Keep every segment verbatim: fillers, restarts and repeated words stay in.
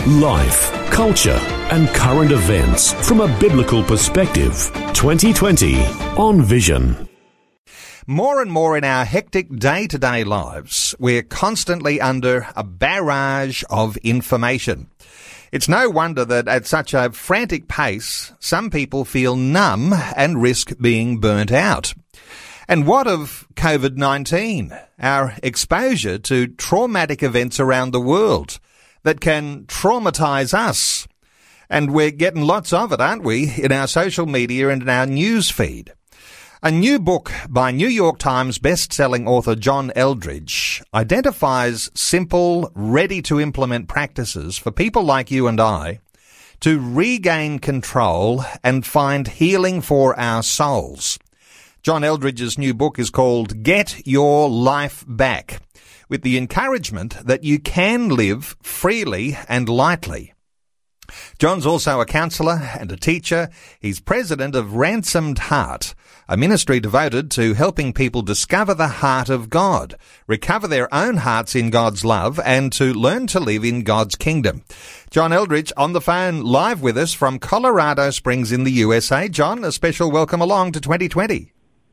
Life, culture, and current events from a biblical perspective. twenty twenty on Vision. More and more in our hectic day-to-day lives, we're constantly under a barrage of information. It's no wonder that at such a frantic pace, some people feel numb and risk being burnt out. And what of COVID nineteen, our exposure to traumatic events around the world that can traumatise us? And we're getting lots of it, aren't we, in our social media and in our news feed. A new book by New York Times best-selling author John Eldredge identifies simple, ready-to-implement practices for people like you and I to regain control and find healing for our souls. John Eldredge's new book is called Get Your Life Back, with the encouragement that you can live freely and lightly. John's also a counsellor and a teacher. He's president of Ransomed Heart, a ministry devoted to helping people discover the heart of God, recover their own hearts in God's love, and to learn to live in God's kingdom. John Eldredge on the phone live with us from Colorado Springs in the U S A. John, a special welcome along to twenty twenty.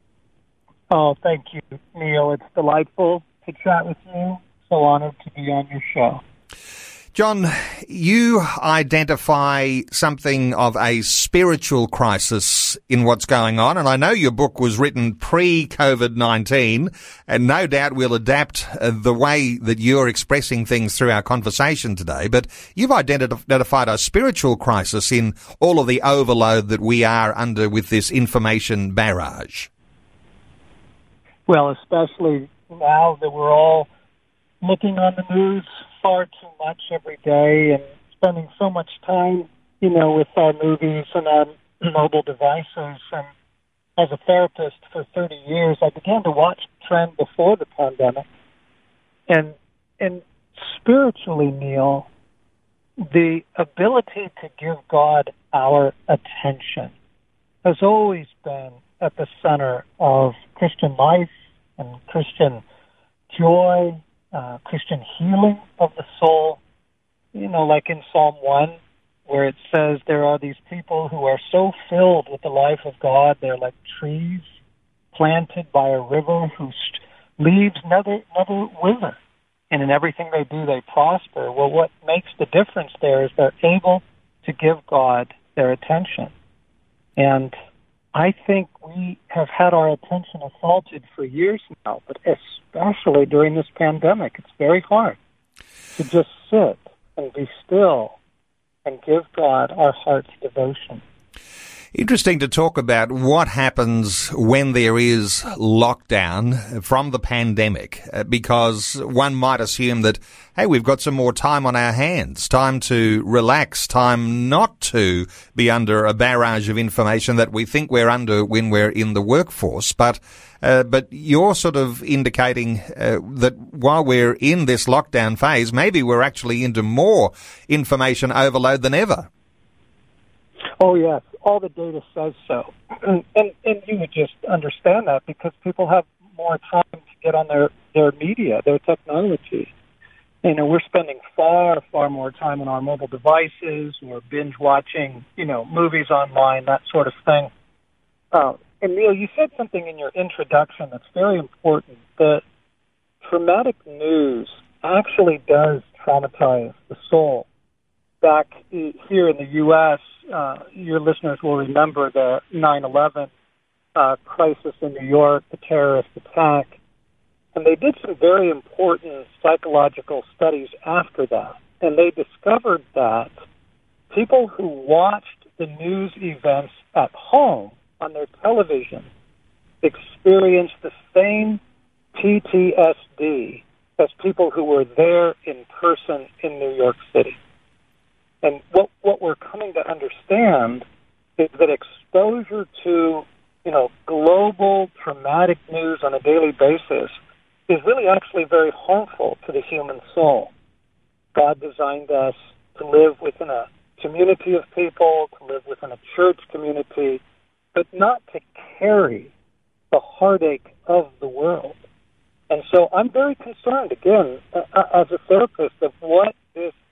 Oh, thank you, Neil. It's delightful to chat with you. So honored to be on your show. John, you identify something of a spiritual crisis in what's going on, and I know your book was written pre-COVID nineteen, and no doubt we'll adapt uh, the way that you're expressing things through our conversation today, but you've identified a spiritual crisis in all of the overload that we are under with this information barrage. Well, especially now that we're all looking on the news far too much every day and spending so much time, you know, with our movies and our mobile devices. And as a therapist for thirty years, I began to watch the trend before the pandemic. And, and spiritually, Neil, the ability to give God our attention has always been at the center of Christian life and Christian joy, uh, Christian healing of the soul. You know, like in Psalm one, where it says there are these people who are so filled with the life of God, they're like trees planted by a river whose leaves never, never wither. And in everything they do, they prosper. Well, what makes the difference there is they're able to give God their attention. And I think we have had our attention assaulted for years now, but especially during this pandemic, it's very hard to just sit and be still and give God our heart's devotion. Interesting to talk about what happens when there is lockdown from the pandemic, because one might assume that, hey, we've got some more time on our hands, time to relax, time not to be under a barrage of information that we think we're under when we're in the workforce. But uh, but you're sort of indicating uh, that while we're in this lockdown phase, maybe we're actually into more information overload than ever. Oh, yes. All the data says so. And, and and you would just understand that because people have more time to get on their, their media, their technology. You know, we're spending far, far more time on our mobile devices. We're binge watching, you know, movies online, that sort of thing. Uh, and Neil, you said something in your introduction that's very important, that traumatic news actually does traumatize the soul. Back here in the U S, uh, your listeners will remember the nine eleven uh, crisis in New York, the terrorist attack. And they did some very important psychological studies after that. And they discovered that people who watched the news events at home on their television experienced the same P T S D as people who were there in person in New York City. And what, what we're coming to understand is that exposure to, you know, global traumatic news on a daily basis is really actually very harmful to the human soul. God designed us to live within a community of people, to live within a church community, but not to carry the heartache of the world. And so I'm very concerned, again, uh, as a therapist, of what this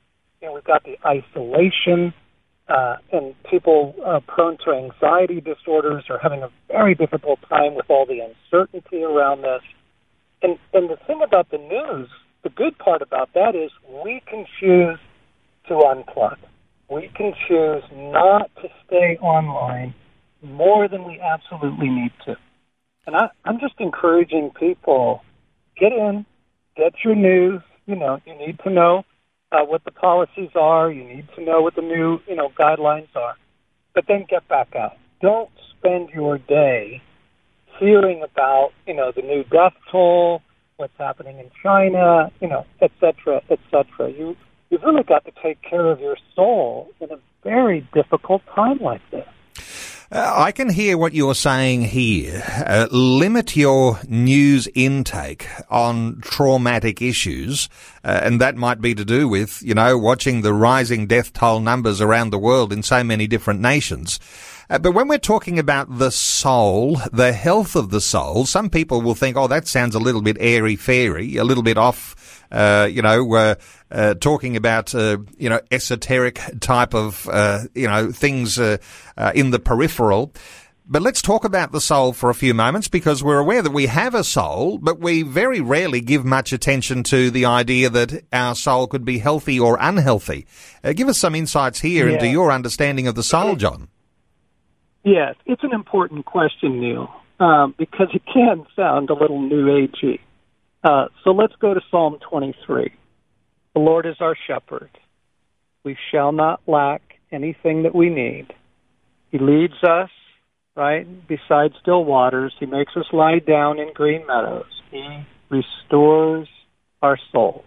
You know, we've got the isolation, uh, and people uh, prone to anxiety disorders are having a very difficult time with all the uncertainty around this. And, and the thing about the news, the good part about that is we can choose to unplug. We can choose not to stay online more than we absolutely need to. And I, I'm just encouraging people, get in, get your news. You know, you need to know uh, what the policies are. You need to know what the new, you know, guidelines are. But then get back out. Don't spend your day hearing about, you know, the new death toll, what's happening in China, you know, et cetera, et cetera. You, you've really got to take care of your soul in a very difficult time like this. Uh, I can hear what you're saying here. Uh, limit your news intake on traumatic issues, uh, and that might be to do with, you know, watching the rising death toll numbers around the world in so many different nations. Uh, but when we're talking about the soul, the health of the soul, some people will think, oh, that sounds a little bit airy-fairy, a little bit off, uh, you know, uh, uh, talking about, uh, you know, esoteric type of, uh, you know, things uh, uh, in the peripheral. But let's talk about the soul for a few moments, because we're aware that we have a soul, but we very rarely give much attention to the idea that our soul could be healthy or unhealthy. Uh, give us some insights here yeah. into your understanding of the soul, John. Yes, it's an important question, Neil, um, because it can sound a little new agey. Uh, so let's go to Psalm twenty-three. The Lord is our shepherd. We shall not lack anything that we need. He leads us, right, beside still waters. He makes us lie down in green meadows. He restores our souls.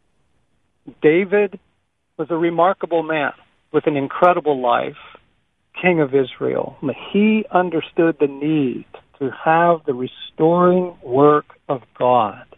David was a remarkable man with an incredible life. King of Israel. He understood the need to have the restoring work of God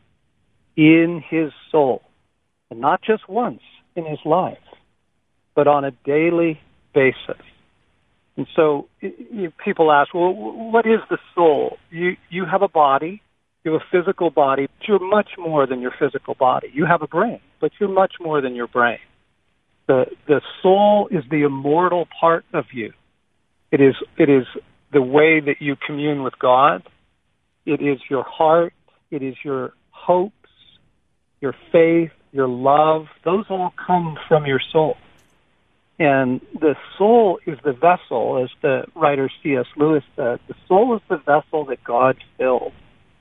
in his soul, and not just once in his life, but on a daily basis. And so you, people ask, well, what is the soul? You, you have a body, you have a physical body, but you're much more than your physical body. You have a brain, but you're much more than your brain. The, the soul is the immortal part of you. It is it is the way that you commune with God. It is your heart. It is your hopes, your faith, your love. Those all come from your soul. And the soul is the vessel, as the writer C S Lewis said. The soul is the vessel that God filled.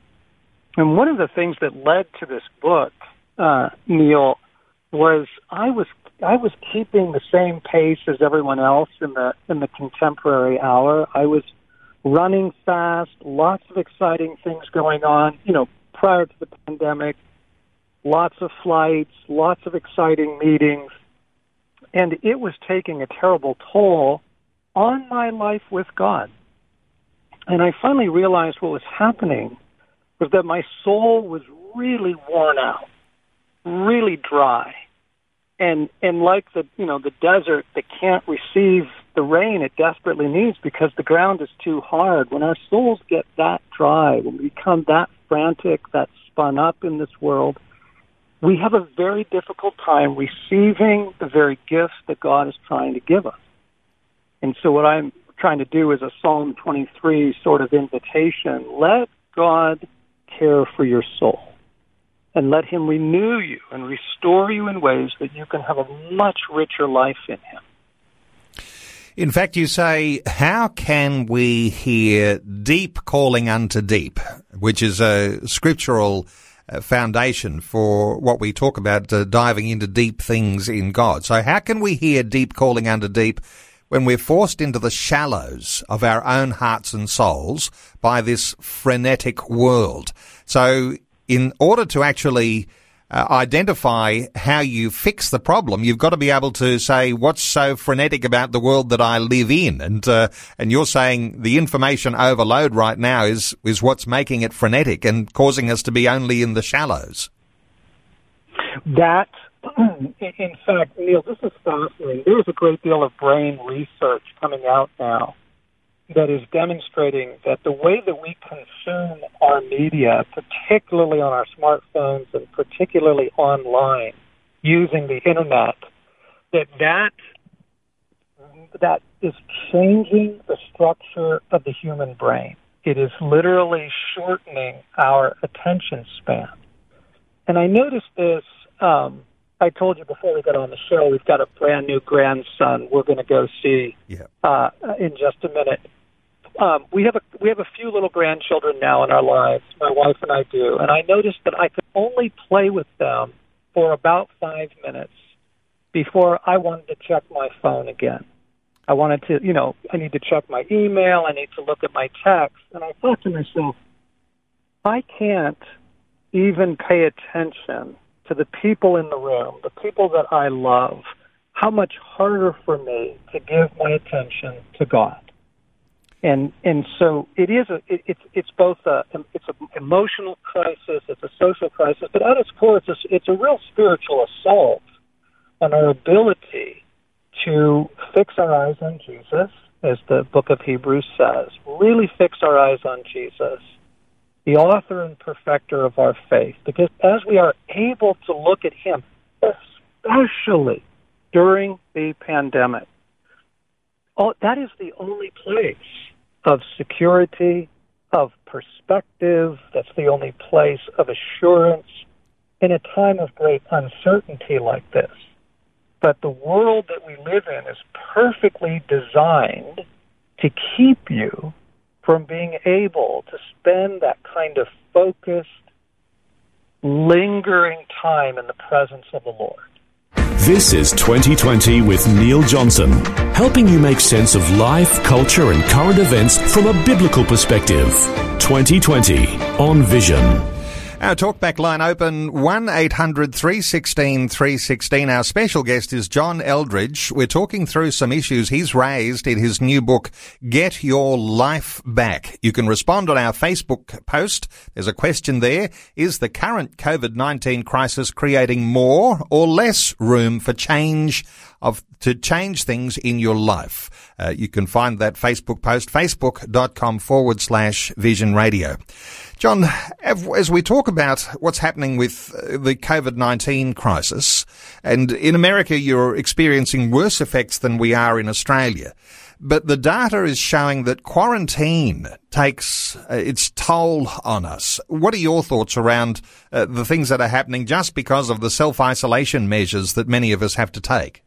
And one of the things that led to this book, uh, Neil, was I was I was keeping the same pace as everyone else in the in the contemporary hour. I was running fast, lots of exciting things going on, you know, prior to the pandemic, lots of flights, lots of exciting meetings, and it was taking a terrible toll on my life with God. And I finally realized what was happening was that my soul was really worn out, really dry. And and like the you know the desert that can't receive the rain it desperately needs because the ground is too hard. When our souls get that dry, when we become that frantic, that spun up in this world, we have a very difficult time receiving the very gifts that God is trying to give us. And so what I'm trying to do is a Psalm twenty-three sort of invitation. Let God care for your soul. And let him renew you and restore you in ways that you can have a much richer life in him. In fact, you say, how can we hear deep calling unto deep, which is a scriptural foundation for what we talk about, uh, diving into deep things in God. So how can we hear deep calling unto deep when we're forced into the shallows of our own hearts and souls by this frenetic world? So in order to actually uh, identify how you fix the problem, you've got to be able to say, what's so frenetic about the world that I live in? And uh, and you're saying the information overload right now is, is what's making it frenetic and causing us to be only in the shallows. That, in fact, Neil, this is fascinating. There is a great deal of brain research coming out now that is demonstrating that the way that we consume our media, particularly on our smartphones and particularly online, using the internet, that that that is changing the structure of the human brain. It is literally shortening our attention span. And I noticed this, um, I told you before we got on the show, we've got a brand new grandson we're going to go see yeah. uh, in just a minute. Um, we have a we have a few little grandchildren now in our lives, my wife and I do, and I noticed that I could only play with them for about five minutes before I wanted to check my phone again. I wanted to, you know, I need to check my email, I need to look at my text, and I thought to myself, I can't even pay attention to the people in the room, the people that I love, how much harder for me to give my attention to God. And and so it is a it, it's it's both a it's an emotional crisis, it's a social crisis, but at its core it's a, it's a real spiritual assault on our ability to fix our eyes on Jesus, as the book of Hebrews says, really fix our eyes on Jesus, the author and perfecter of our faith, because as we are able to look at him, especially during the pandemic, oh, that is the only place of security, of perspective, that's the only place of assurance in a time of great uncertainty like this. But the world that we live in is perfectly designed to keep you from being able to spend that kind of focused, lingering time in the presence of the Lord. This is twenty twenty with Neil Johnson, helping you make sense of life, culture and current events from a biblical perspective. twenty twenty on Vision. Our talkback line open, one eight hundred three one six three one six. Our special guest is John Eldredge. We're talking through some issues he's raised in his new book, Get Your Life Back. You can respond on our Facebook post. There's a question there. Is the current COVID nineteen crisis creating more or less room for change of to change things in your life? Uh, you can find that Facebook post, facebook.com forward slash Vision Radio. John, as we talk about what's happening with the COVID nineteen crisis, and in America you're experiencing worse effects than we are in Australia, but the data is showing that quarantine takes uh, its toll on us. What are your thoughts around uh, the things that are happening just because of the self-isolation measures that many of us have to take?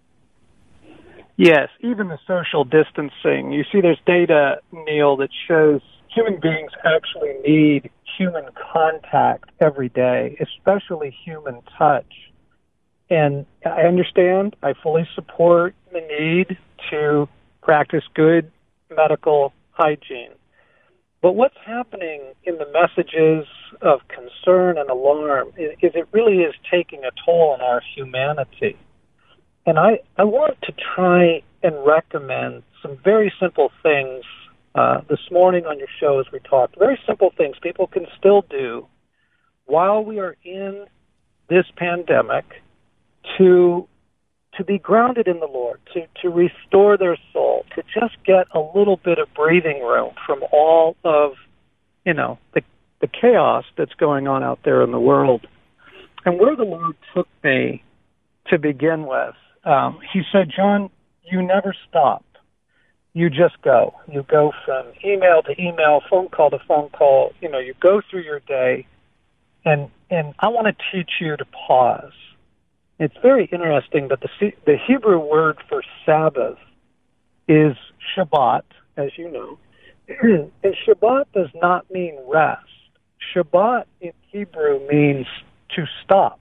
Yes, even the social distancing. You see there's data, Neil, that shows human beings actually need human contact every day, especially human touch. And I understand, I fully support the need to practice good medical hygiene. But what's happening in the messages of concern and alarm is, is it really is taking a toll on our humanity. And I, I want to try and recommend some very simple things uh, this morning on your show as we talked. Very simple things people can still do while we are in this pandemic to to be grounded in the Lord, to, to restore their soul, to just get a little bit of breathing room from all of, you know, the, the chaos that's going on out there in the world. And where the Lord took me to begin with, um, he said, John, you never stop. You just go. You go from email to email, phone call to phone call. You know, you go through your day, and and I want to teach you to pause. It's very interesting that the the Hebrew word for Sabbath is Shabbat, as you know. And Shabbat does not mean rest. Shabbat in Hebrew means to stop,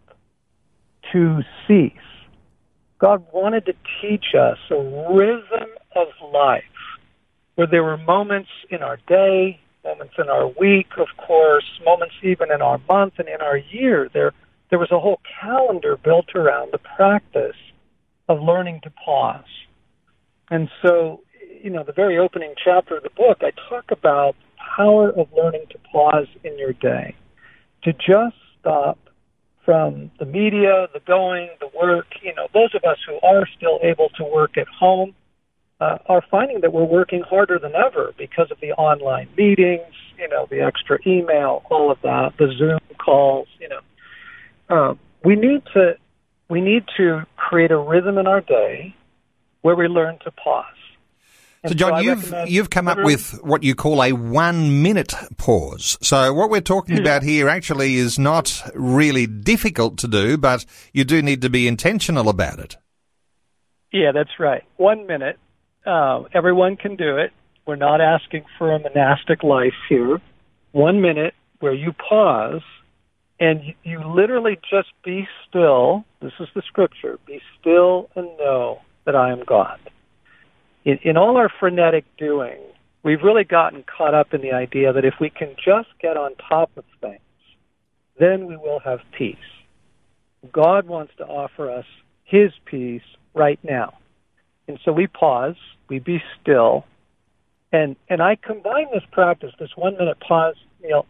to cease. God wanted to teach us a rhythm of life where there were moments in our day, moments in our week, of course, moments even in our month and in our year. There, there was a whole calendar built around the practice of learning to pause. And so, you know, the very opening chapter of the book, I talk about the power of learning to pause in your day, to just stop from the media, the going, the work. You know, those of us who are still able to work at home uh, are finding that we're working harder than ever because of the online meetings, you know, the extra email, all of that, the Zoom calls, you know. Uh, we need to we need to create a rhythm in our day where we learn to pause. So, John, so you've you've come up with what you call a one-minute pause. So what we're talking about here actually is not really difficult to do, but you do need to be intentional about it. Yeah, that's right. One minute. Uh, everyone can do it. We're not asking for a monastic life here. One minute where you pause and you, you literally just be still. This is the scripture. Be still and know that I am God. In, in all our frenetic doing, we've really gotten caught up in the idea that if we can just get on top of things, then we will have peace. God wants to offer us his peace right now. And so we pause, we be still, and and I combine this practice, this one-minute pause, Neil.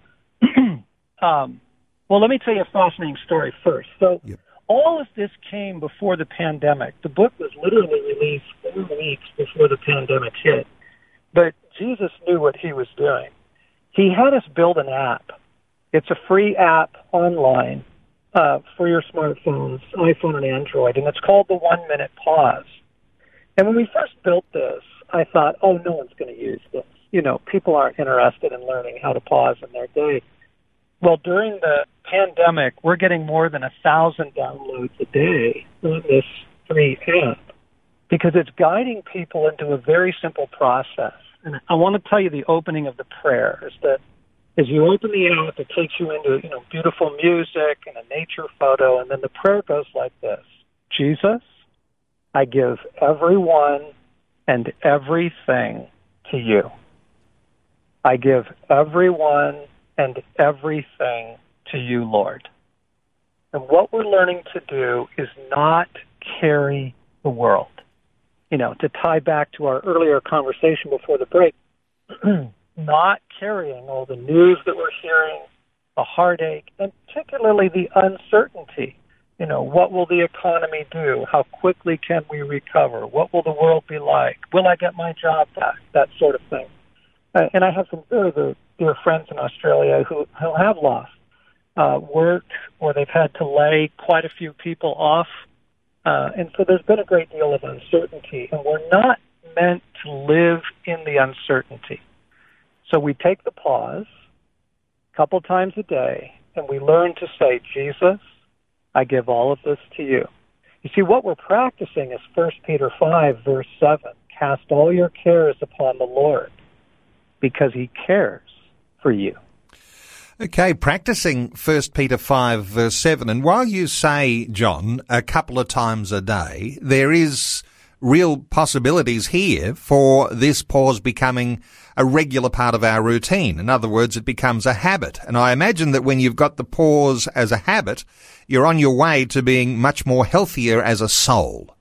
um, well, let me tell you a fascinating story first. So yep. All of this came before the pandemic. The book was literally released four weeks before the pandemic hit. But Jesus knew what he was doing. He had us build an app. It's a free app online uh, for your smartphones, iPhone and Android, and it's called the One Minute Pause. And when we first built this, I thought, oh, no one's going to use this. You know, people aren't interested in learning how to pause in their day. Well, during the pandemic, we're getting more than a thousand downloads a day on this free app because it's guiding people into a very simple process. And I want to tell you the opening of the prayer is that as you open the app, it takes you into, you know, beautiful music and a nature photo, and then the prayer goes like this. Jesus, I give everyone and everything to you. I give everyone and everything to you, Lord. And what we're learning to do is not carry the world. You know, to tie back to our earlier conversation before the break, not carrying all the news that we're hearing, the heartache, and particularly the uncertainty. You know, what will the economy do? How quickly can we recover? What will the world be like? Will I get my job back? That sort of thing. Uh, and I have some very, very dear friends in Australia who, who have lost uh, work, or they've had to lay quite a few people off. Uh, and so there's been a great deal of uncertainty, and we're not meant to live in the uncertainty. So we take the pause a couple times a day, and we learn to say, Jesus, I give all of this to you. You see, what we're practicing is First Peter five, verse seven. Cast all your cares upon the Lord, because he cares for you. Okay, practicing First Peter five, verse seven. And while you say, John, a couple of times a day, there is real possibilities here for this pause becoming a regular part of our routine. In other words, it becomes a habit. And I imagine that when you've got the pause as a habit, you're on your way to being much more healthier as a soul.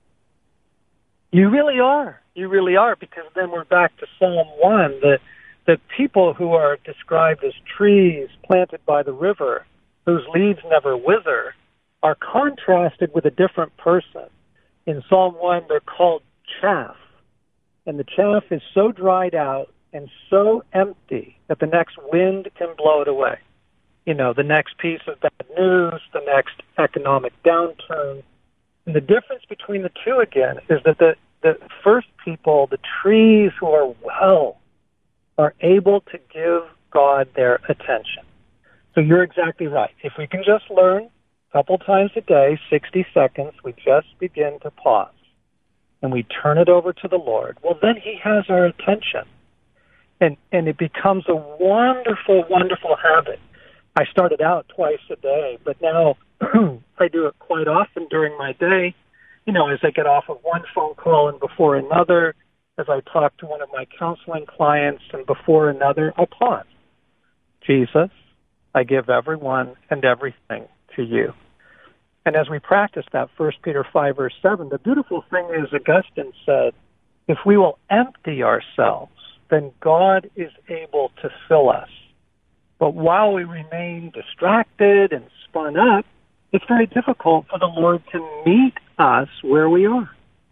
You really are. You really are, because then we're back to Psalm one, that the people who are described as trees planted by the river, whose leaves never wither, are contrasted with a different person. In Psalm one, they're called chaff, and the chaff is so dried out and so empty that the next wind can blow it away. You know, the next piece of bad news, the next economic downturn. And the difference between the two, again, is that the, the first people, the trees who are well, are able to give God their attention. So you're exactly right. If we can just learn a couple times a day, sixty seconds, we just begin to pause, and we turn it over to the Lord, well, then he has our attention. And and it becomes a wonderful, wonderful habit. I started out twice a day, but now I do it quite often during my day, you know, as I get off of one phone call and before another, as I talk to one of my counseling clients and before another, I pause. Jesus, I give everyone and everything to you. And as we practice that, First Peter five, verse seven, the beautiful thing is, Augustine said, if we will empty ourselves, then God is able to fill us. But while we remain distracted and spun up, it's very difficult for the Lord to meet us where we are.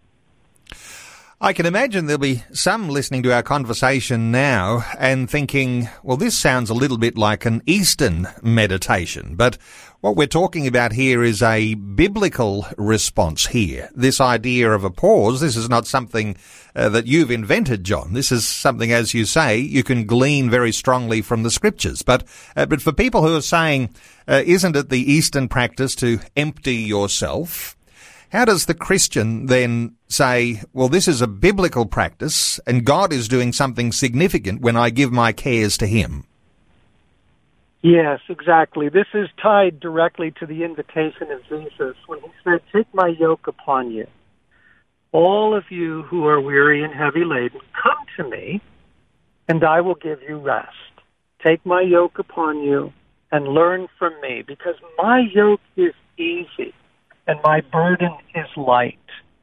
I can imagine there'll be some listening to our conversation now and thinking, well, this sounds a little bit like an Eastern meditation, but What we're talking about here is a biblical response here. This idea of a pause, this is not something uh, that you've invented, John. This is something, as you say, you can glean very strongly from the scriptures. But uh, but for people who are saying, uh, isn't it the Eastern practice to empty yourself? How does the Christian then say, well, this is a biblical practice and God is doing something significant when I give my cares to him? Yes, exactly. This is tied directly to the invitation of Jesus when he said, take my yoke upon you. All of you who are weary and heavy laden, come to me and I will give you rest. Take my yoke upon you and learn from me, because my yoke is easy and my burden is light.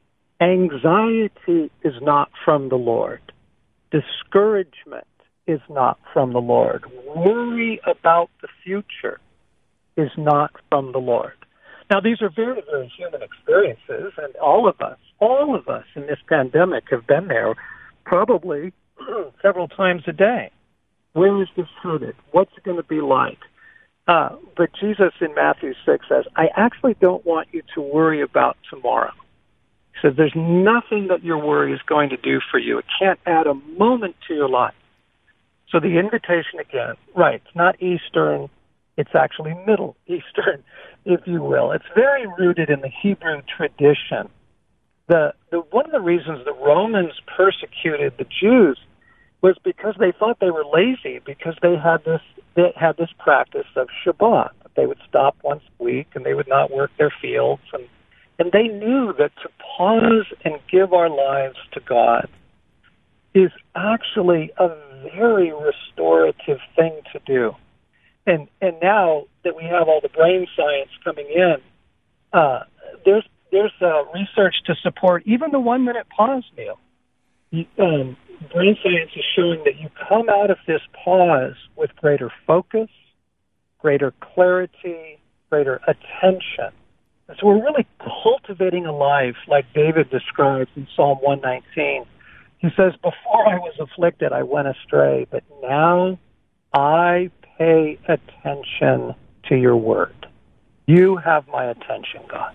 Anxiety is not from the Lord. Discouragement is not from the Lord. Worry about the future is not from the Lord. Now, these are very, very human experiences, and all of us, all of us in this pandemic have been there probably several times a day. Where is this headed? What's it going to be like? Uh, but Jesus in Matthew six says, I actually don't want you to worry about tomorrow. He says, there's nothing that your worry is going to do for you. It can't add a moment to your life. So the invitation again, right, it's not Eastern, it's actually Middle Eastern, if you will. It's very rooted in the Hebrew tradition. The, the one of the reasons the Romans persecuted the Jews was because they thought they were lazy, because they had this they had this practice of Shabbat. They would stop once a week and they would not work their fields, and and they knew that to pause and give our lives to God is actually a very restorative thing to do. And and now that we have all the brain science coming in, uh, there's there's uh, research to support even the one minute pause, Neil. Um, brain science is showing that you come out of this pause with greater focus, greater clarity, greater attention. And so we're really cultivating a life like David describes in Psalm one nineteen. He says, before I was afflicted, I went astray, but now I pay attention to your word. You have my attention, God.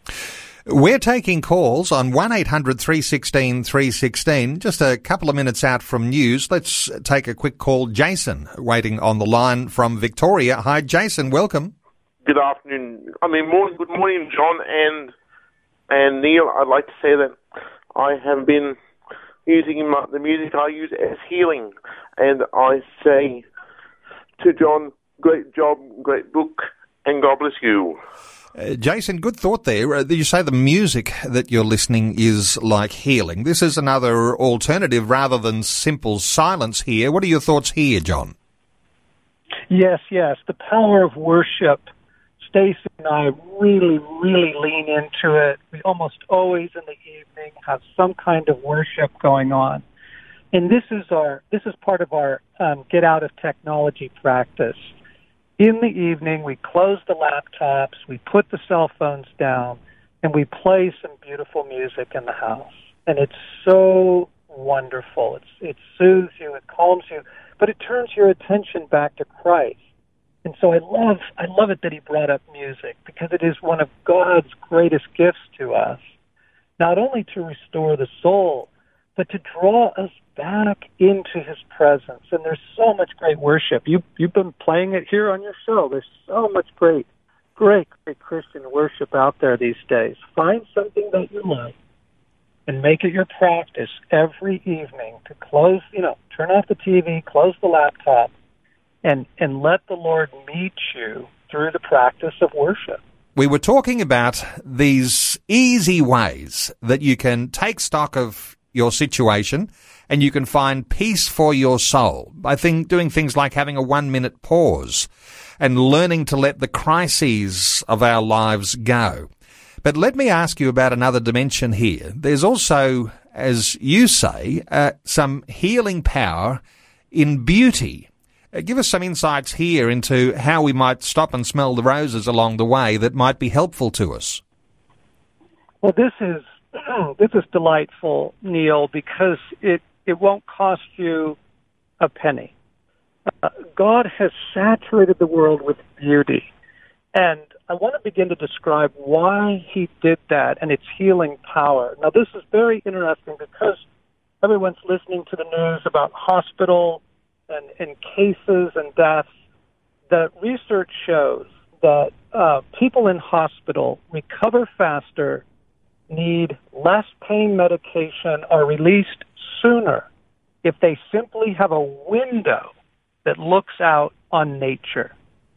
We're taking calls on one eight hundred three one six three one six. Just a couple of minutes out from news. Let's take a quick call. Jason, waiting on the line from Victoria. Hi, Jason. Welcome. Good afternoon. I mean, morning, good morning, John and and Neil. I'd like to say that I have been using my, the music I use as healing, and I say to John, great job, great book, and God bless you. Uh, Jason, good thought there. Uh, you say the music that you're listening is like healing. This is another alternative rather than simple silence here. What are your thoughts here, John? Yes, yes. The power of worship. Stacy and I really, really lean into it. We almost always in the evening have some kind of worship going on. And this is our this is part of our um, get out of technology practice. In the evening, we close the laptops, we put the cell phones down, and we play some beautiful music in the house. And it's so wonderful. It's, it soothes you, it calms you, but it turns your attention back to Christ. And so I love, I love it that he brought up music, because it is one of God's greatest gifts to us, not only to restore the soul, but to draw us back into his presence. And there's so much great worship. You, you've been playing it here on your show. There's so much great, great, great Christian worship out there these days. Find something that you like and make it your practice every evening to close, you know, turn off the T V, close the laptop, and, and let the Lord meet you through the practice of worship. We were talking about these easy ways that you can take stock of your situation and you can find peace for your soul by think, doing things like having a one-minute pause and learning to let the crises of our lives go. But let me ask you about another dimension here. There's also, as you say, uh, some healing power in beauty. Uh, give us some insights here into how we might stop and smell the roses along the way that might be helpful to us. Well, this is this is delightful, Neil, because it, it won't cost you a penny. Uh, God has saturated the world with beauty. And I want to begin to describe why he did that and its healing power. Now, this is very interesting because everyone's listening to the news about hospital and, and cases and deaths. The research shows that uh, people in hospital recover faster, need less pain medication, are released sooner if they simply have a window that looks out on nature.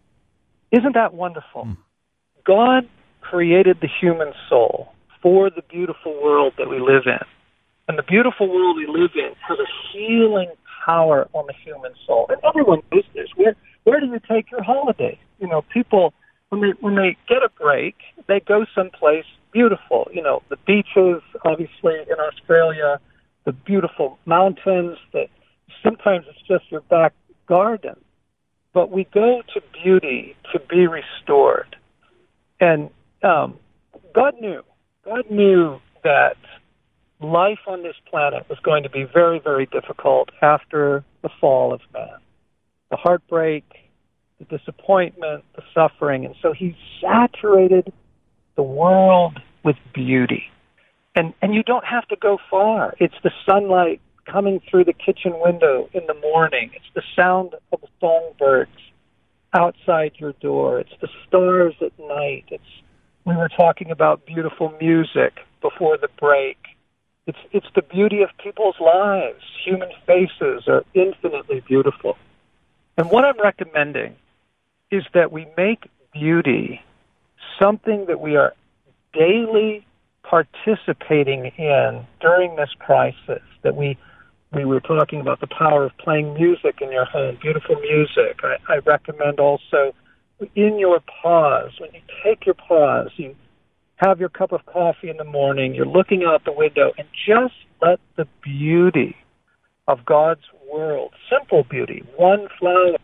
Isn't that wonderful? Mm. God created the human soul for the beautiful world that we live in. And the beautiful world we live in has a healing power on the human soul. And everyone knows this. Where, where do you take your holiday? You know, people, when they, when they get a break, they go someplace beautiful. You know, the beaches, obviously, in Australia, the beautiful mountains, that sometimes it's just your back garden. But we go to beauty to be restored. And um, God knew. God knew that life on this planet was going to be very, very difficult after the fall of man. The heartbreak, the disappointment, the suffering. And so he saturated the world with beauty. And and you don't have to go far. It's the sunlight coming through the kitchen window in the morning. It's the sound of the songbirds outside your door. It's the stars at night. It's we were talking about beautiful music before the break. It's it's the beauty of people's lives. Human faces are infinitely beautiful. And what I'm recommending is that we make beauty something that we are daily participating in during this crisis, that we We were talking about the power of playing music in your home, beautiful music. I, I recommend also in your pause, when you take your pause, you have your cup of coffee in the morning, you're looking out the window, and just let the beauty of God's world, simple beauty, one flower,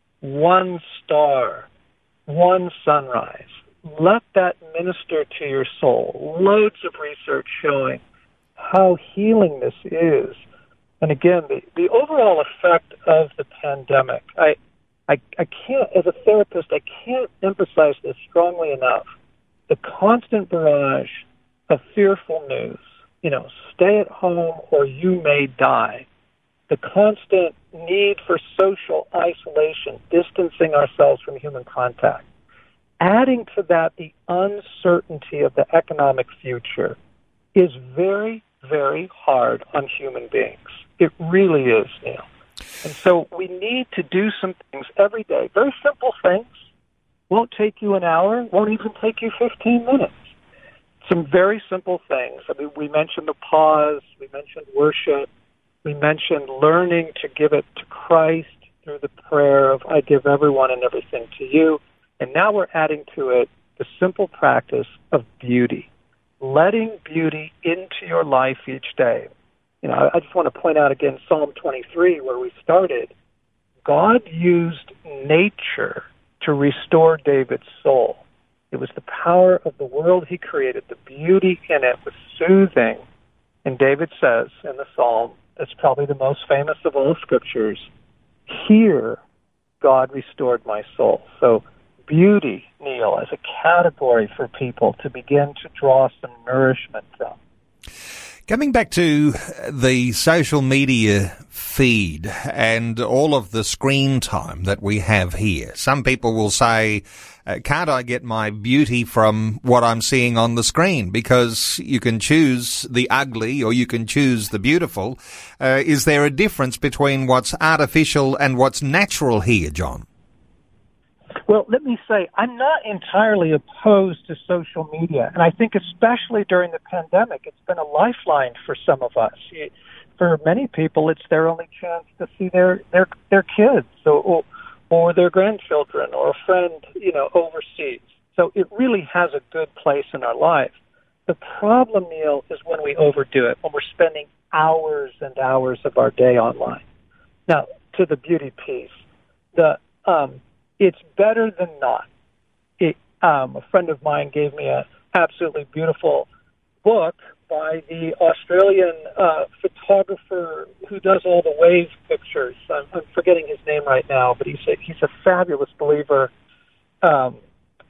one star, one sunrise, let that minister to your soul. Loads of research showing how healing this is. And again, the, the overall effect of the pandemic, I, I, I can't, as a therapist, I can't emphasize this strongly enough. The constant barrage of fearful news, you know, stay at home or you may die. The constant need for social isolation, distancing ourselves from human contact. Adding to that the uncertainty of the economic future is very, very hard on human beings. It really is, Neil. And so we need to do some things every day, very simple things. Won't take you an hour, won't even take you fifteen minutes. Some very simple things. I mean, we mentioned the pause, we mentioned worship, we mentioned learning to give it to Christ through the prayer of, I give everyone and everything to you. And now we're adding to it the simple practice of beauty, letting beauty into your life each day. You know, I just want to point out again Psalm twenty-three, where we started. God used nature to restore David's soul. It was the power of the world he created. The beauty in it was soothing. And David says in the Psalm, it's probably the most famous of all scriptures, here God restored my soul. So beauty, Neil, as a category for people to begin to draw some nourishment from. Coming back to the social media feed and all of the screen time that we have here, some people will say, uh, can't I get my beauty from what I'm seeing on the screen? Because you can choose the ugly or you can choose the beautiful. Uh, is there a difference between what's artificial and what's natural here, John? Well, let me say, I'm not entirely opposed to social media, and I think especially during the pandemic, it's been a lifeline for some of us. For many people, it's their only chance to see their their, their kids or, or their grandchildren or a friend, you know, overseas. So it really has a good place in our life. The problem, Neil, is when we overdo it, when we're spending hours and hours of our day online. Now, to the beauty piece, the um, it's better than not. It, um, a friend of mine gave me an absolutely beautiful book by the Australian uh, photographer who does all the wave pictures. I'm, I'm forgetting his name right now, but he's a, he's a fabulous believer. Um,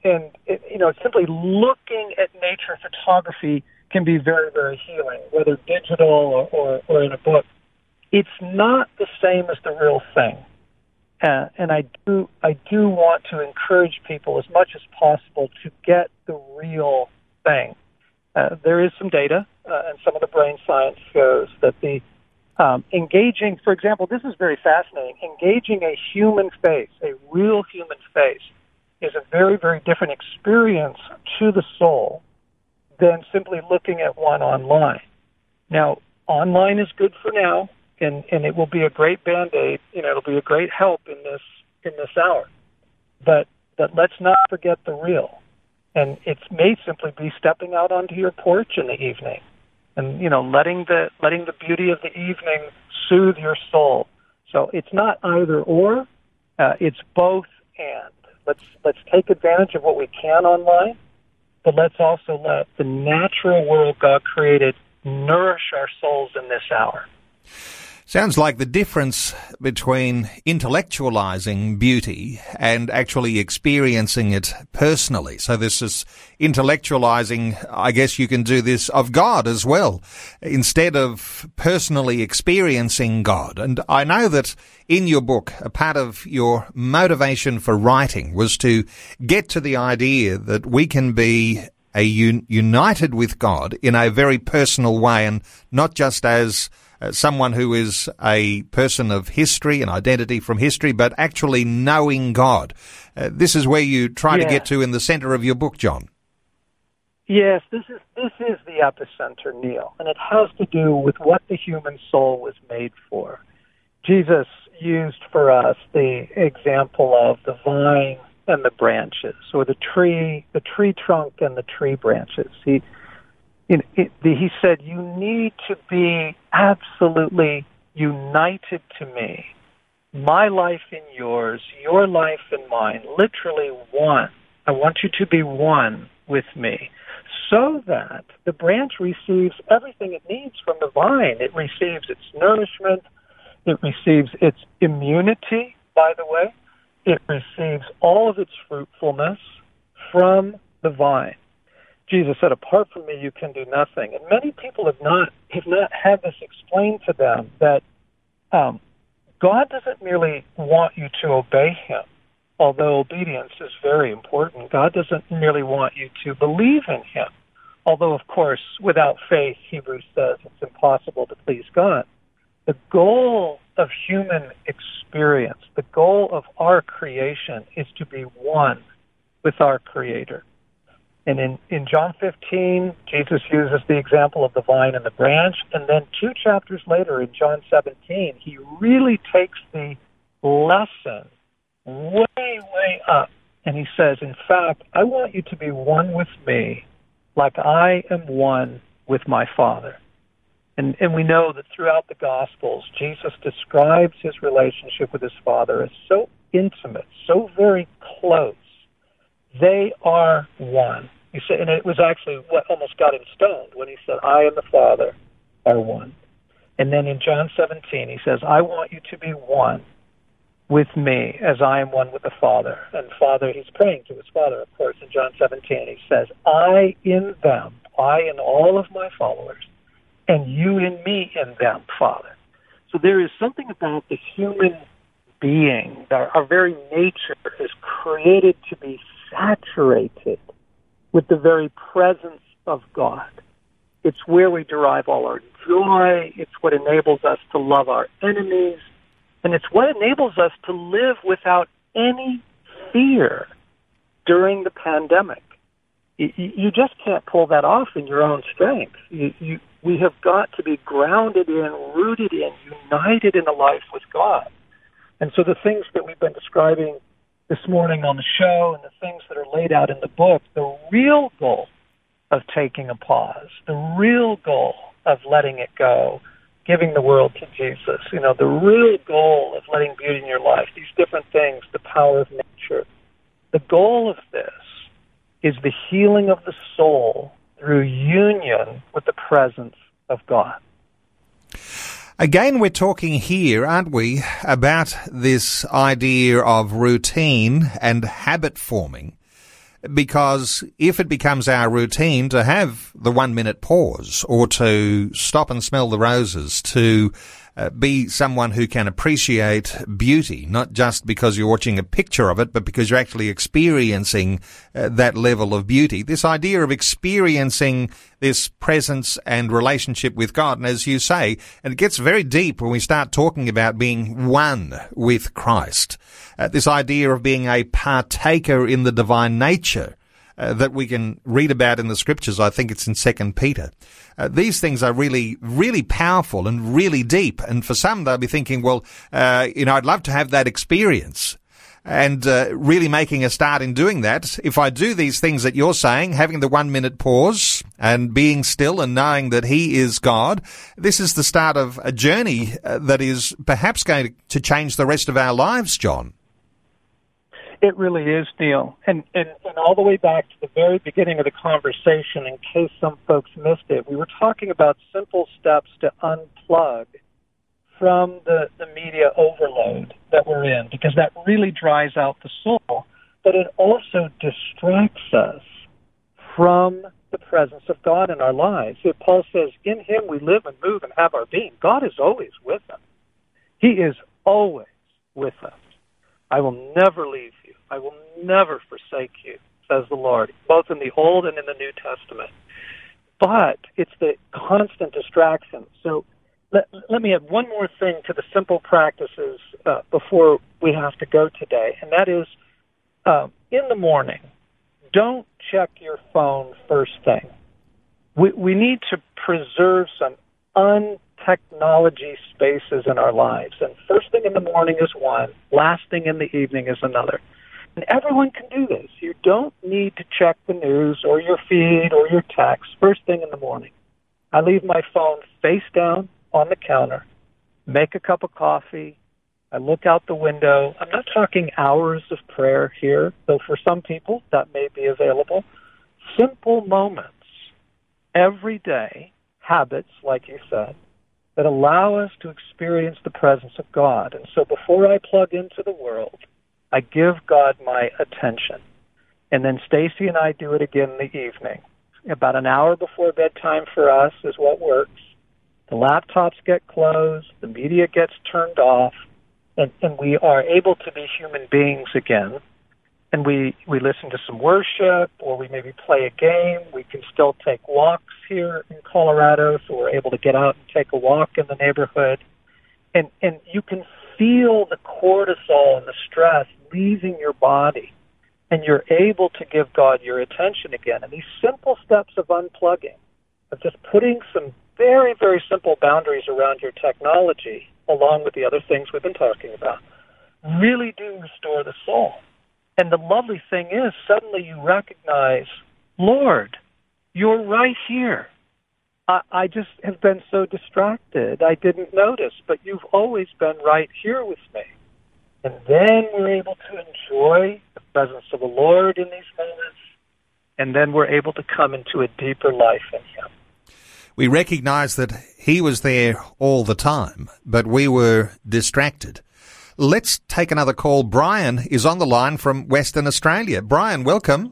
and it, you know, simply looking at nature photography can be very, very healing, whether digital or, or, or in a book. It's not the same as the real thing. Uh, and I do, I do want to encourage people as much as possible to get the real thing. Uh, there is some data, uh, and some of the brain science shows that the um, engaging, for example, this is very fascinating, engaging a human face, a real human face, is a very, very different experience to the soul than simply looking at one online. Now, online is good for now, and, and it will be a great Band-Aid. You know, it'll be a great help in this in this hour. But but let's not forget the real. And it may simply be stepping out onto your porch in the evening, and you know, letting the letting the beauty of the evening soothe your soul. So it's not either or; uh, it's both and. Let's let's take advantage of what we can online, but let's also let the natural world God created nourish our souls in this hour. Sounds like the difference between intellectualizing beauty and actually experiencing it personally. So this is intellectualizing, I guess you can do this of God as well, instead of personally experiencing God. And I know that in your book, a part of your motivation for writing was to get to the idea that we can be a un- united with God in a very personal way, and not just as Uh, someone who is a person of history and identity from history, but actually knowing God. Uh, this is where you try yeah. to get to in the center of your book, John. Yes, this is this is the epicenter, Neil, and it has to do with what the human soul was made for. Jesus used for us the example of the vine and the branches, or the tree, the tree trunk and the tree branches. He It, it, he said, you need to be absolutely united to me. My life in yours, your life in mine, literally one. I want you to be one with me so that the branch receives everything it needs from the vine. It receives its nourishment. It receives its immunity, by the way. It receives all of its fruitfulness from the vine. Jesus said, apart from me, you can do nothing. And many people have not have not had this explained to them, that um, God doesn't merely want you to obey him, although obedience is very important. God doesn't merely want you to believe in him, although, of course, without faith, Hebrews says it's impossible to please God. The goal of human experience, the goal of our creation, is to be one with our Creator. And in, in John fifteen, Jesus uses the example of the vine and the branch. And then two chapters later, in John seventeen, he really takes the lesson way, way up. And he says, in fact, I want you to be one with me like I am one with my Father. And, and we know that throughout the Gospels, Jesus describes his relationship with his Father as so intimate, so very close. They are one. He said, and it was actually what almost got him stoned when he said, I and the Father are one. And then in John seventeen, he says, I want you to be one with me as I am one with the Father. And Father, he's praying to his Father, of course, in John seventeen. He says, I in them, I in all of my followers, and you in me in them, Father. So there is something about the human being, our, our very nature is created to be saturated with the very presence of God. It's where we derive all our joy. It's what enables us to love our enemies. And it's what enables us to live without any fear during the pandemic. You, you just can't pull that off in your own strength. You, you, we have got to be grounded in, rooted in, united in a life with God. And so the things that we've been describing this morning on the show and the things that are laid out in the book, the real goal of taking a pause, the real goal of letting it go, giving the world to Jesus, you know, the real goal of letting beauty in your life, these different things, the power of nature. The goal of this is the healing of the soul through union with the presence of God. Again, we're talking here, aren't we, about this idea of routine and habit forming Because if it becomes our routine to have the one minute pause or to stop and smell the roses, to uh, be someone who can appreciate beauty, not just because you're watching a picture of it, but because you're actually experiencing uh, that level of beauty. This idea of experiencing this presence and relationship with God. And as you say, and it gets very deep when we start talking about being one with Christ. Uh, this idea of being a partaker in the divine nature uh, that we can read about in the scriptures. I think it's in Second Peter. Uh, these things are really, really powerful and really deep. And for some, they'll be thinking, well, uh, you know, I'd love to have that experience. And uh, really making a start in doing that. If I do these things that you're saying, having the one minute pause and being still and knowing that He is God, this is the start of a journey uh, that is perhaps going to change the rest of our lives, John. It really is, Neil. And, and, and all the way back to the very beginning of the conversation, in case some folks missed it, we were talking about simple steps to unplug from the, the media overload that we're in, because that really dries out the soul, but it also distracts us from the presence of God in our lives. So Paul says, in Him we live and move and have our being. God is always with us. He is always with us. I will never leave you. I will never forsake you, says the Lord, both in the Old and in the New Testament. But it's the constant distraction. So let, let me add one more thing to the simple practices uh, before we have to go today, and that is uh, in the morning, don't check your phone first thing. We, we need to preserve some untechnology spaces in our lives, and first thing in the morning is one, last thing in the evening is another. And everyone can do this. You don't need to check the news or your feed or your text first thing in the morning. I leave my phone face down on the counter, make a cup of coffee, I look out the window. I'm not talking hours of prayer here, though for some people that may be available. Simple moments, every day, habits, like you said, that allow us to experience the presence of God. And so before I plug into the world, I give God my attention. And then Stacy and I do it again in the evening. About an hour before bedtime for us is what works. The laptops get closed, the media gets turned off, and, and we are able to be human beings again. And we, we listen to some worship, or we maybe play a game. We can still take walks here in Colorado, so we're able to get out and take a walk in the neighborhood. And, and you can feel the cortisol and the stress leaving your body, and you're able to give God your attention again. And these simple steps of unplugging, of just putting some very, very simple boundaries around your technology, along with the other things we've been talking about, really do restore the soul. And the lovely thing is, suddenly you recognize, Lord, you're right here. I, I just have been so distracted, I didn't notice, but you've always been right here with me. And then we're able to enjoy the presence of the Lord in these moments, and then we're able to come into a deeper life in Him. We recognize that He was there all the time, but we were distracted. Let's take another call. Brian is on the line from Western Australia. Brian, welcome.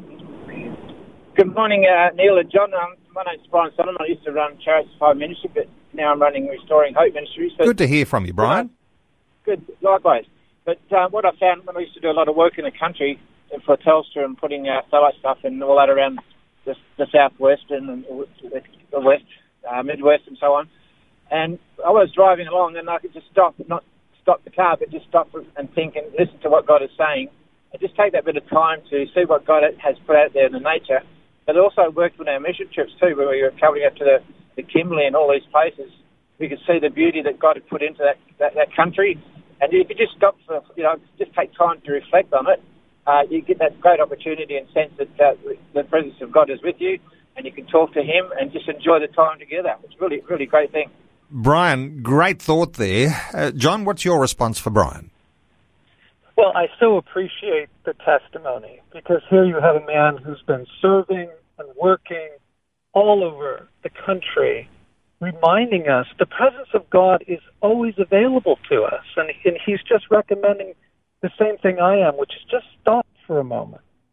Good morning, uh, Neil and John. Um, my name's Brian Solomon. I used to run Chariots of Fire Ministry, but now I'm running Restoring Hope Ministries. But, Good to hear from you, Brian. Uh, good, likewise. But uh, what I found when I used to do a lot of work in the country for Telstra and putting uh, satellite stuff and all that around the, the southwest and the west, uh, midwest and so on, and I was driving along and I could just stop, not stop the car, but just stop and think and listen to what God is saying, and just take that bit of time to see what God has put out there in the nature. But also worked with our mission trips too, where we were travelling up to the, the Kimberley and all these places. We could see the beauty that God had put into that, that, that country. And if you just stop for, you know, just take time to reflect on it, uh, you get that great opportunity and sense that uh, the presence of God is with you, and you can talk to Him and just enjoy the time together. It's really, really great thing. Brian, great thought there. Uh, John, what's your response for Brian? Well, I so appreciate the testimony, because here you have a man who's been serving and working all over the country, reminding us the presence of God is always available to us. And, and he's just recommending the same thing I am, which is just stop for a moment.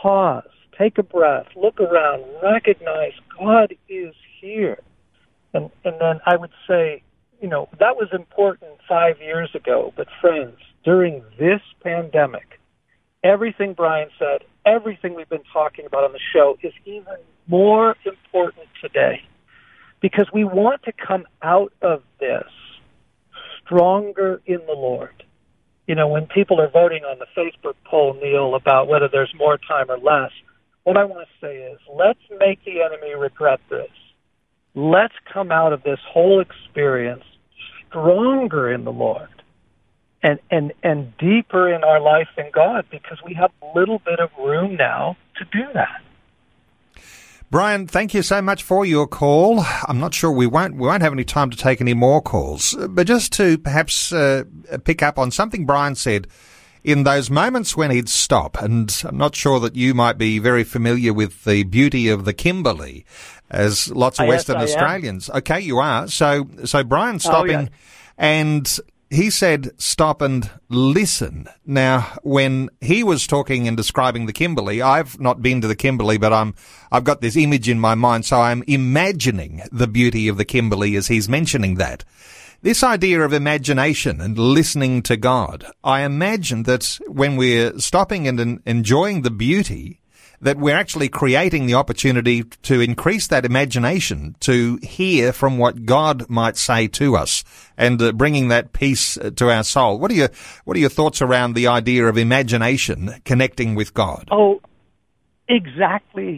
pause, take a breath, look around, recognize God is here. And, and then I would say, you know, that was important five years ago. But friends, during this pandemic, everything Brian said, everything we've been talking about on the show is even more important today, because we want to come out of this stronger in the Lord. You know, when people are voting on the Facebook poll, Neil, about whether there's more time or less, what I want to say is, let's make the enemy regret this. Let's come out of this whole experience stronger in the Lord and, and, and deeper in our life in God, because we have a little bit of room now to do that. Brian, thank you so much for your call. I'm not sure we won't we won't have any time to take any more calls, but just to perhaps uh, pick up on something Brian said in those moments when he'd stop, and I'm not sure that you might be very familiar with the beauty of the Kimberley, as lots of yes, Western I Australians. Am. Okay, you are. So, so Brian's stopping, oh, yeah. and he said, stop and listen. Now, when he was talking and describing the Kimberley, I've not been to the Kimberley, but I'm, I've got this image in my mind, so I'm imagining the beauty of the Kimberley as he's mentioning that. This idea of imagination and listening to God, I imagine that when we're stopping and en- enjoying the beauty, that we're actually creating the opportunity to increase that imagination, to hear from what God might say to us, and uh, bringing that peace to our soul. What are your What are your thoughts around the idea of imagination connecting with God? Oh, exactly,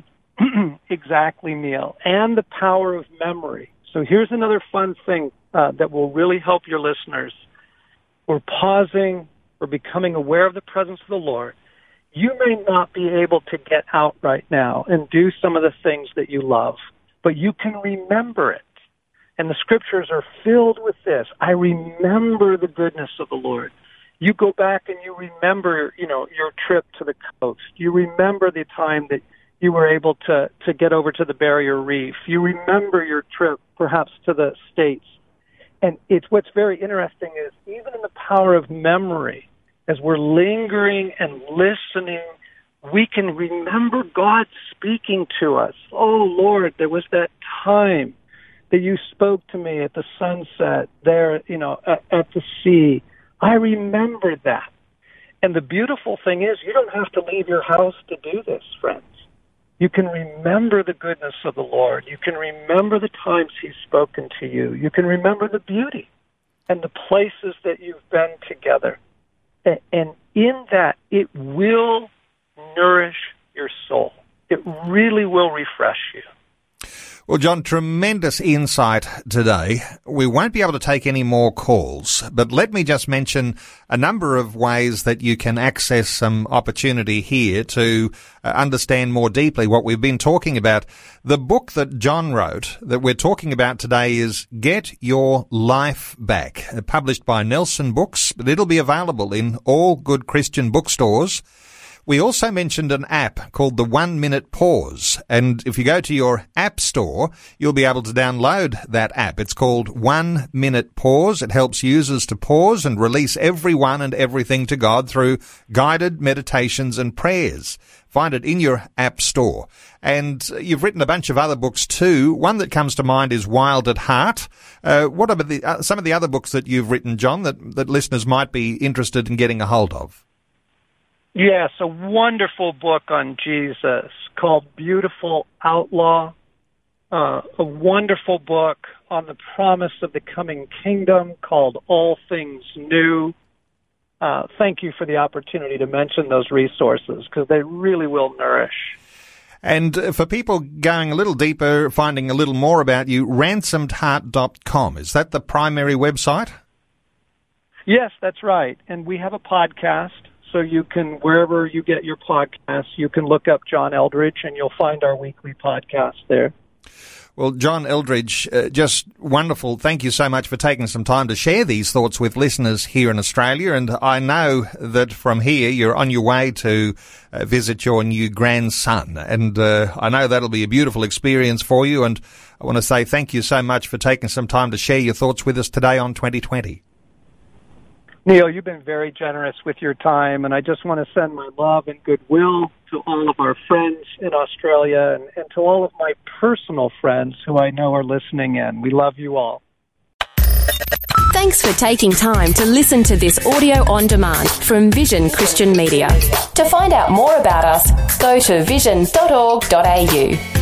exactly, Neil, and the power of memory. So here's another fun thing uh, that will really help your listeners. We're pausing, we're becoming aware of the presence of the Lord. You may not be able to get out right now and do some of the things that you love, but you can remember it. And the scriptures are filled with this. I remember the goodness of the Lord. You go back and you remember, you know, your trip to the coast. You remember the time that you were able to, to get over to the Barrier Reef. You remember your trip perhaps to the States. And it's what's very interesting is even in the power of memory, as we're lingering and listening, we can remember God speaking to us. Oh, Lord, there was that time that you spoke to me at the sunset there, you know, at, at the sea. I remember that. And the beautiful thing is you don't have to leave your house to do this, friends. You can remember the goodness of the Lord. You can remember the times He's spoken to you. You can remember the beauty and the places that you've been together. And in that, it will nourish your soul. It really will refresh you. Well, John, tremendous insight today. We won't be able to take any more calls, but let me just mention a number of ways that you can access some opportunity here to uh, understand more deeply what we've been talking about. The book that John wrote that we're talking about today is Get Your Life Back, uh, published by Nelson Books, but it'll be available in all good Christian bookstores. We also mentioned an app called the One Minute Pause, and if you go to your app store, you'll be able to download that app. It's called One Minute Pause. It helps users to pause and release everyone and everything to God through guided meditations and prayers. Find it in your app store. And you've written a bunch of other books too. One that comes to mind is Wild at Heart. Uh, what are the, uh, some of the other books that you've written, John, that, that listeners might be interested in getting a hold of? Yes, a wonderful book on Jesus called Beautiful Outlaw, uh, a wonderful book on the promise of the coming kingdom called All Things New. Uh, thank you for the opportunity to mention those resources because they really will nourish. And for people going a little deeper, finding a little more about you, ransomed heart dot com, is that the primary website? Yes, that's right. And we have a podcast. So you can, wherever you get your podcasts, you can look up John Eldredge and you'll find our weekly podcast there. Well, John Eldredge, uh, just wonderful. Thank you so much for taking some time to share these thoughts with listeners here in Australia. And I know that from here you're on your way to uh, visit your new grandson. And uh, I know that'll be a beautiful experience for you. And I want to say thank you so much for taking some time to share your thoughts with us today on twenty twenty. Neil, you've been very generous with your time, and I just want to send my love and goodwill to all of our friends in Australia and, and to all of my personal friends who I know are listening in. We love you all. Thanks for taking time to listen to this audio on demand from Vision Christian Media. To find out more about us, go to vision dot org dot a u.